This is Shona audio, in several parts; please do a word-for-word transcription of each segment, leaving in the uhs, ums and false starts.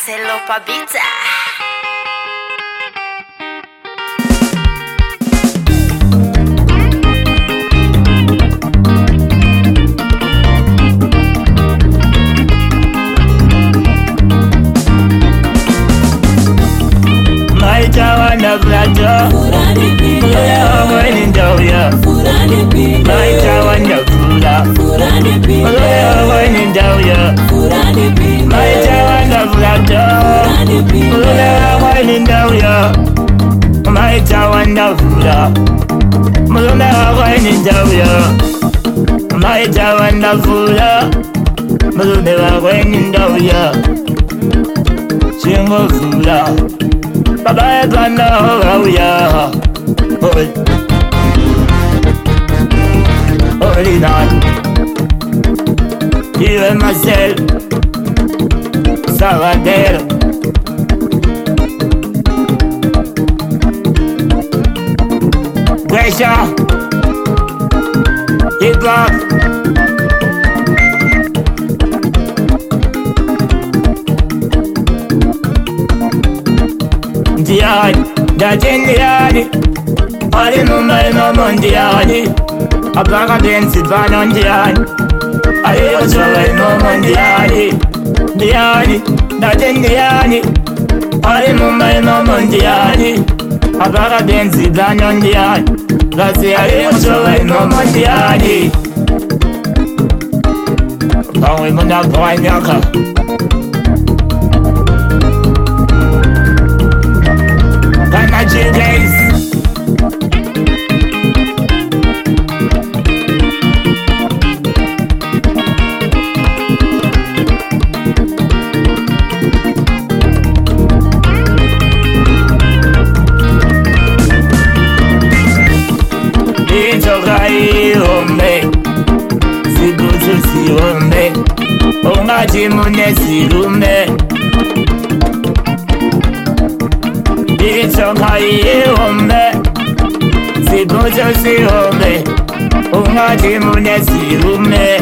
Marcelo Pabita. Maitawana Plato, Maloya Wayne Dawya, Maitawana Fula, Maloya Wayne Dawya, Maitawana Plato, Maloya Wayne Dawya, Maitawana Fula, Maloya Wayne Dawya, Maitawana Fula, Maloya Wayne Dawya, Singo Fula. Bye bye, now, oh yeah. Holy night, you and myself, Salvador. Gracia, hip hop. Ndiani, ndajendiani, ali mumbai nomo ndiani, abaka densi vano ndiani, ali yozowe nomo ndiani, ndiani, ndajendiani, ali mumbai nomo ndiani, abaka densi vano ndiani, gazi ali yozowe nomo ndiani. Kawe muna kwa nyaka. G days. Itokai ombe, sigutu si ombe, ongaji mune sirume. Itokai ombe, sigutu si ombe, ongaji mune sirume.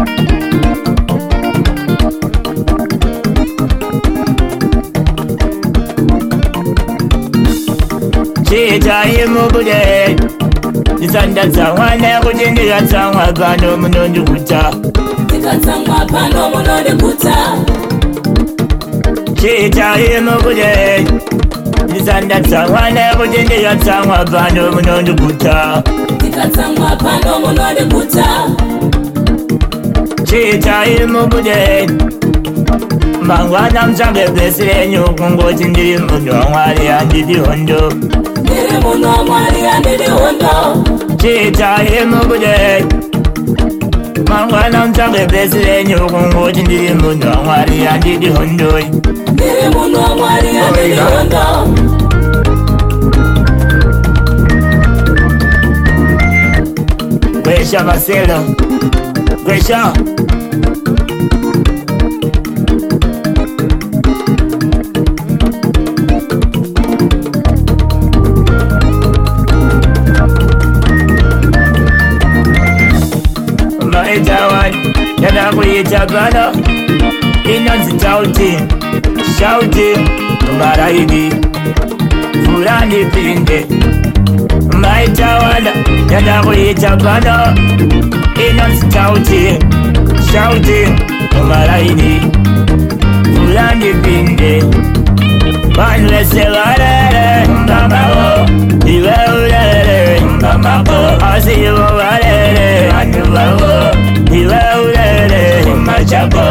Chita imubude, Nisanda tangwana kujindira tangwa pano munondi kuta. Tika tangwa pano munondi kuta. Chita imubude, Nisanda tangwana kujindira tangwa pano munondi kuta. Tika tangwa pano munondi kuta. Chita imubude, Mangwana mchange besire nyukungo chindiri mundo wangwari andidi hondo. Ndiri mundo wangwari andidi hondo. Chita imubude, Mangwana mchange besire nyukungo chindiri mundo wangwari andidi hondo. Ndiri mundo wangwari andidi hondo. Gracia Marcelo, Gracia. Maitawan, yana kuita bana, inanzi shouting, shouting, maraidi, fulani pinde. Maitawan, yana kuita bana, inanzi shouting, shouting, maraidi, fulani pinde. Manle sevare, mbamako, iwe ulele, mbamako, asiyo walele, anubako, iwe ulele, machako,